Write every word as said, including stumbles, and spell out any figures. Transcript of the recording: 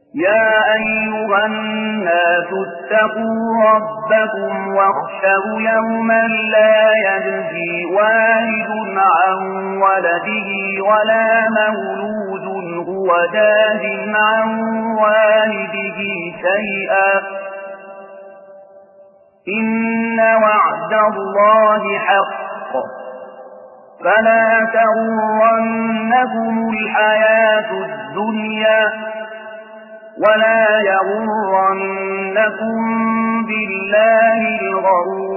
يا أيها الناس اتقوا ربكم واخشوا يوما لا يجزي والد عن ولده ولا مولود هو جاز عن والده شيئا إن وعد الله حق فلا تغرنكم الحياة الدنيا ولا يغرنكم بالله الغرور